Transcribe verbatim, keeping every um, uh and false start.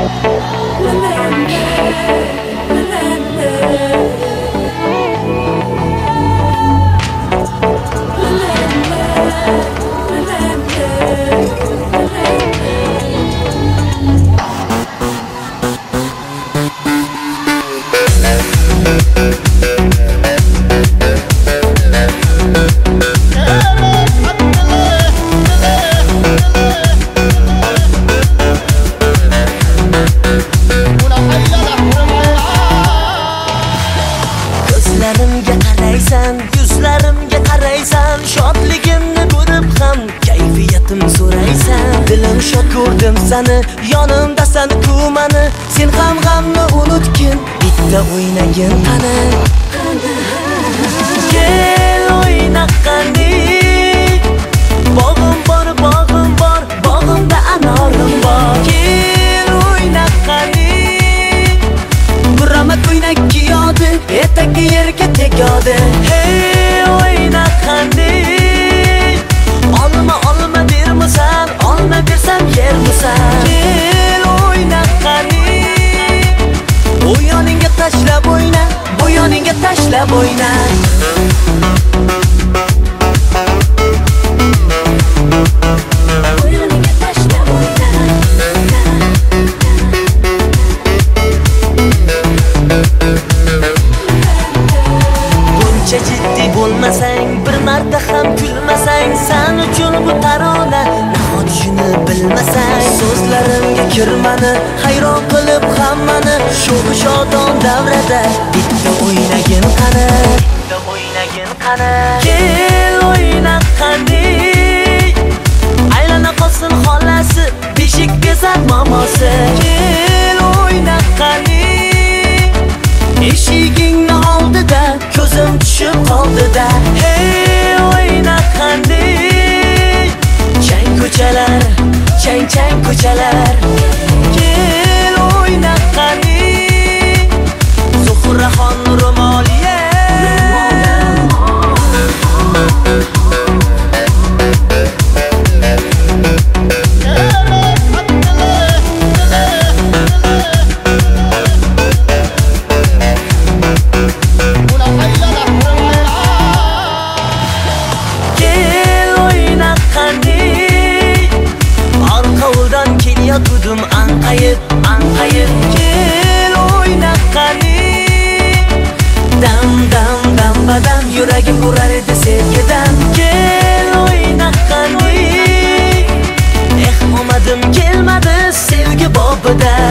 Ko'zlarimga qaraysan, yuzlarimga qaraysan, shodligimni ko'rib ham kayfiyatim so'raysan. Dilim shod ko'rdim seni, yonimda seni kumani, sen ham g'amni unutgin, bitta o'ynagin qani. Kel o'yna qani, bog'im bor, bog'im bor, bog'imda anorim bor. Kel o'yna qani, buramat o'ynak kiyodi, etagi yerga tegadi. Hey o'yna qani, olma olma bermisan, olma bersam yermisan. Kel o'yna qani, bu yoningga tashlab o'yna, bu yoningga tashlab o'yna. Jiddiy bo'lmasang, bir marta ham kulmasang, sen uchun bu tarona nahot shuni bilmasang. So'zlarimga kirmani, hayron qilib hammani, shu shodon davrada bitta o'ynagin qani, bitta o'ynagin qani. Kel o'yna qani, aylana qolsin xolasi, beshik bezar mamosi. Kel o'yna qani, eshigingni oldida ko'zim tushib qoldida. Hey o'yna qani, chang ko'chalar, chang chang ko'chalar. Kel o'yna qani, Zuhraxon ro'moliye. Yotdim anqayib, anqayib. Kel o'yna qani, dam dam dam badam, yuragim urar edi sevgidan. Kel o'yna qani, eh omadim kelmadi sevgi bobida.